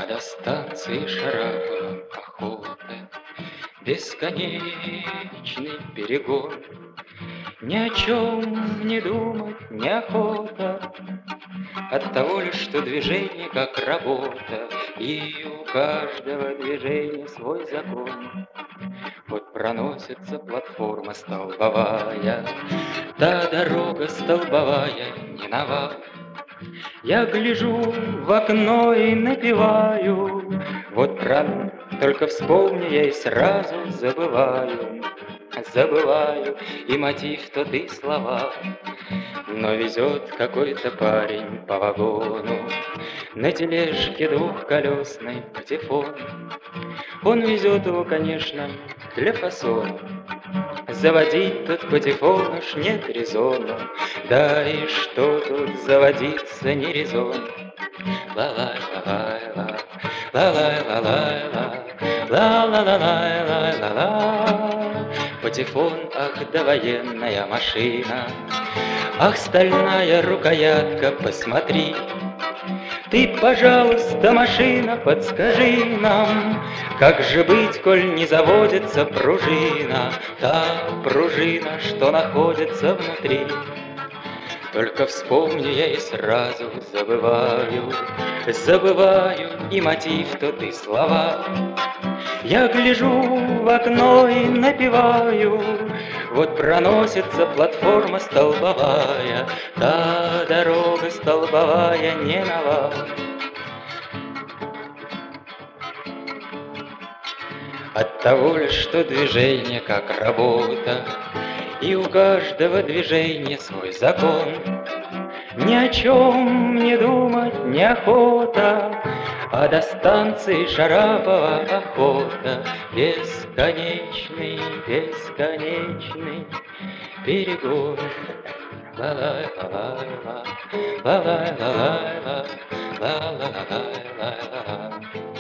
А до станции Шарапова охота, бесконечный перегон. Ни о чем не думать неохота, от того лишь, что движение как работа, и у каждого движения свой закон. Вот проносится платформа столбовая, та дорога столбовая не нова. Я гляжу в окно и напеваю, вот про только вспомню я и сразу забываю. Забываю и мотив, тот и слова. Но везет какой-то парень по вагону на тележке двухколесной патефон. Он везет его, конечно, для фасона. Заводить тут патефон уж нет резона. Да и что тут заводиться не резон. Ла-лай-ла-лай-ла, ла-лай-ла-лай-ла, ла-ла-ла-лай-лай-ла-ла. Патефон, ах да военная машина, ах, стальная рукоятка, посмотри. Ты, пожалуйста, машина, подскажи нам, как же быть, коль не заводится пружина, та пружина, что находится внутри. Только вспомню я и сразу забываю, забываю и мотив, тот и слова. Я гляжу в окно и напеваю, вот проносится платформа столбовая, та дорога столбовая не нова. От того лишь, что движение как работа, и у каждого движения свой закон. Ни о чем не думать неохота, а до станции Шарапова охота. Бесконечный, бесконечный перегон. Ла-лай-ла-лай-ла, ла-лай-ла-лай-ла, ла-ла-ла-лай-ла-ла.